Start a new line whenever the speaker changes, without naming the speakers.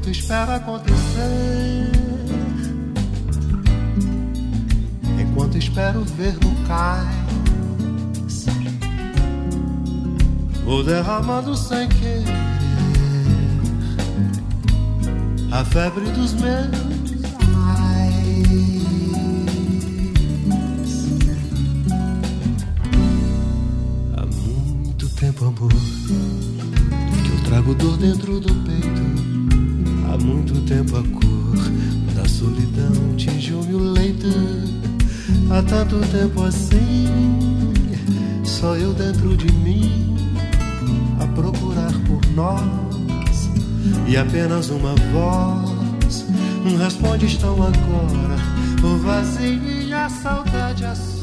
enquanto espero acontecer, enquanto espero ver no cais o derramando sem querer a febre dos meus ais. Há muito tempo, amor, que eu trago dor dentro do peito. Há muito tempo a cor da solidão tingiu-me o leito. Há tanto tempo assim, só eu dentro de mim a procurar por nós, e apenas uma voz responde: estão agora o vazio e a saudade.